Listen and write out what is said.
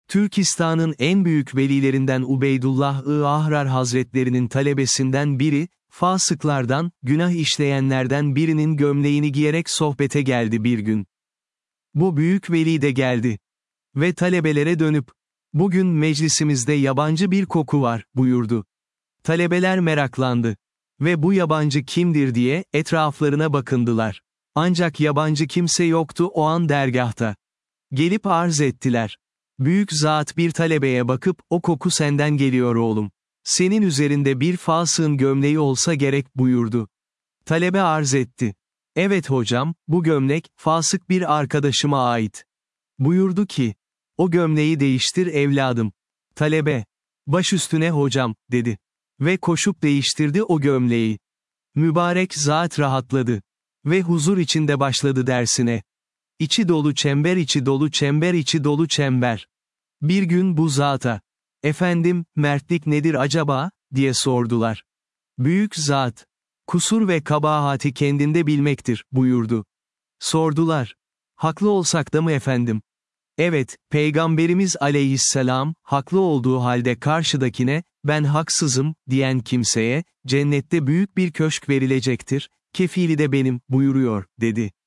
Türkistan'ın en büyük velilerinden Ubeydullah-ı Ahrar Hazretlerinin talebesinden biri, fasıklardan, günah işleyenlerden birinin gömleğini giyerek sohbete geldi bir gün. Bu büyük veli de geldi. Ve talebelere dönüp, "Bugün meclisimizde yabancı bir koku var," buyurdu. Talebeler meraklandı. Ve bu yabancı kimdir diye, etraflarına bakındılar. Ancak yabancı kimse yoktu o an dergahta. Gelip arz ettiler. Büyük zat bir talebeye bakıp, "O koku senden geliyor oğlum. Senin üzerinde bir fasığın gömleği olsa gerek," buyurdu. Talebe arz etti. "Evet hocam, bu gömlek, fasık bir arkadaşıma ait." Buyurdu ki, "O gömleği değiştir evladım." Talebe, "Baş üstüne hocam," dedi. Ve koşup değiştirdi o gömleği. Mübarek zat rahatladı. Ve huzur içinde başladı dersine. İçi dolu çember, içi dolu çember, içi dolu çember. Bir gün bu zata, "Efendim, mertlik nedir acaba?" diye sordular. Büyük zat, "Kusur ve kabahati kendinde bilmektir," buyurdu. Sordular. "Haklı olsak da mı efendim?" "Evet, Peygamberimiz aleyhisselam, haklı olduğu halde karşıdakine, 'Ben haksızım,' diyen kimseye, cennette büyük bir köşk verilecektir, kefili de benim," buyuruyor, dedi.